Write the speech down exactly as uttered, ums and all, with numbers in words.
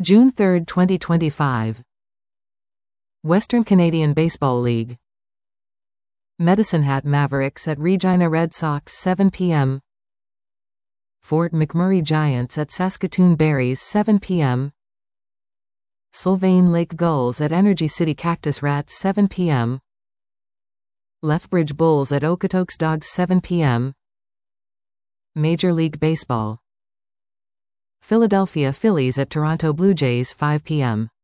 June third, twenty twenty-five. Western Canadian Baseball League. Medicine Hat Mavericks at Regina Red Sox seven p m Fort McMurray Giants at Saskatoon Berries seven p m Sylvain Lake Gulls at Energy City Cactus Rats seven p m Lethbridge Bulls at Okotoks Dogs seven p m Major League Baseball. Philadelphia Phillies at Toronto Blue Jays five p m